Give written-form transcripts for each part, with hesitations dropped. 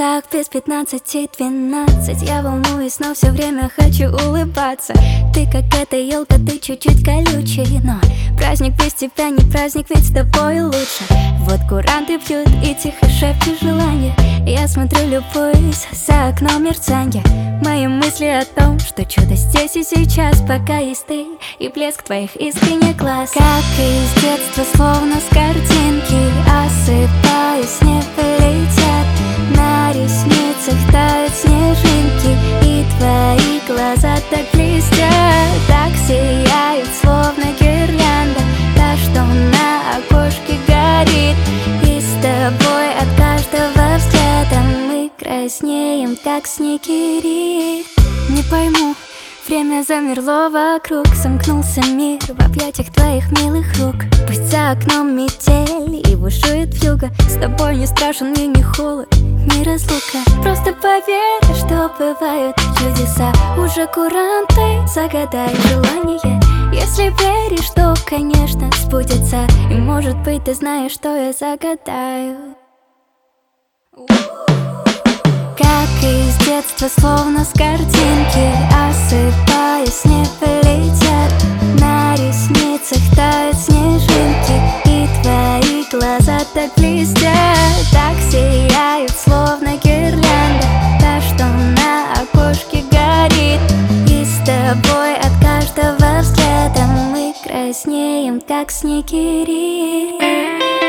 часах без 15:12. Я волнуюсь, но все время хочу улыбаться. Ты как эта елка, ты чуть-чуть колючий, но праздник без тебя не праздник, ведь с тобой лучше. Вот куранты бьют и тихо шепчут желание. Я смотрю, любуюсь, за окном мерцанье. Мои мысли о том, что чудо здесь и сейчас, пока есть ты и блеск твоих искренних глаз. Как из детства, словно с картинки, осыпаюсь, не полетят. На ресницах тают снежинки, и твои глаза так блестят, так сияют, словно гирлянда, та, что на окошке горит. И с тобой от каждого взгляда мы краснеем, как снегири. Не пойму, время замерло вокруг, сомкнулся мир в объятиях твоих милых рук. Пусть за окном метель и бушует вьюга, с тобой не страшен мне ни холод, ни разлука. Просто поверь, что бывают чудеса. Уже куранты, загадай желание. Если веришь, то, конечно, сбудется. И может быть, ты знаешь, что я загадаю. Как из детства, словно с картинки, осыпаюсь, не полетят. На ресницах тают снежинки, и твои глаза так блестят, так сияют, словно гирлянда, та, что на окошке горит. И с тобой от каждого взгляда мы краснеем, как снегири.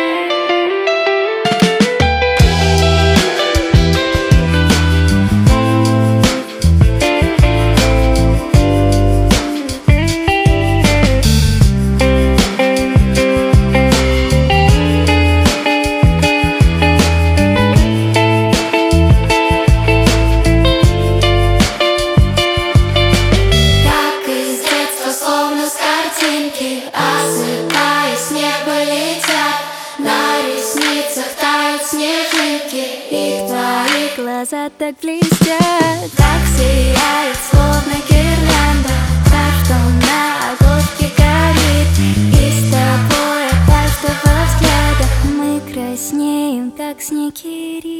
Осыпаясь, небо летят, на ресницах тают снежинки, и твои глаза так блестят, так сияют, словно гирлянда, та, что на окошке горит. И с тобой от каждого взгляда мы краснеем, как снегири.